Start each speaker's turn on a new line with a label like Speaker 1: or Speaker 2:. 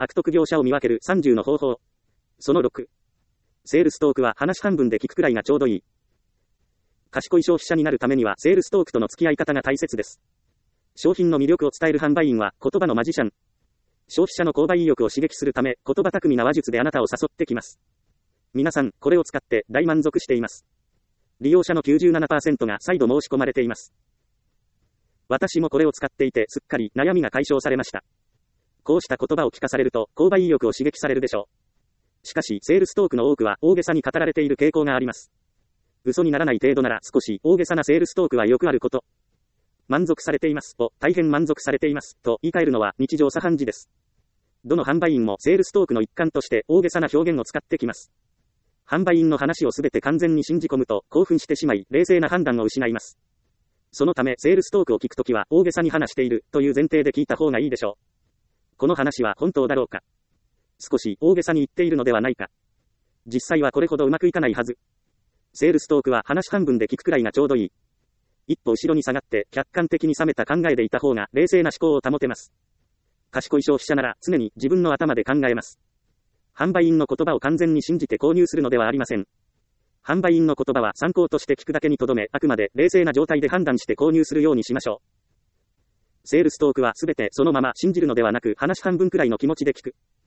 Speaker 1: 悪徳業者を見分ける30の方法。その6。セールストークは話半分で聞くくらいがちょうどいい。賢い消費者になるためにはセールストークとの付き合い方が大切です。商品の魅力を伝える販売員は言葉のマジシャン。消費者の購買意欲を刺激するため、言葉巧みな話術であなたを誘ってきます。皆さん、これを使って大満足しています。利用者の 97% が再度申し込まれています。私もこれを使っていてすっかり悩みが解消されました。こうした言葉を聞かされると、購買意欲を刺激されるでしょう。しかし、セールストークの多くは大げさに語られている傾向があります。嘘にならない程度なら少し大げさなセールストークはよくあること。満足されていますを大変満足されていますと言い換えるのは日常茶飯事です。どの販売員もセールストークの一環として大げさな表現を使ってきます。販売員の話をすべて完全に信じ込むと興奮してしまい冷静な判断を失います。そのためセールストークを聞くときは大げさに話しているという前提で聞いた方がいいでしょう。この話は本当だろうか。少し大げさに言っているのではないか。実際はこれほどうまくいかないはず。セールストークは話半分で聞くくらいがちょうどいい。一歩後ろに下がって客観的に冷めた考えでいた方が冷静な思考を保てます。賢い消費者なら常に自分の頭で考えます。販売員の言葉を完全に信じて購入するのではありません。販売員の言葉は参考として聞くだけにとどめ、あくまで冷静な状態で判断して購入するようにしましょう。セールストークはすべてそのまま信じるのではなく話半分くらいの気持ちで聞く。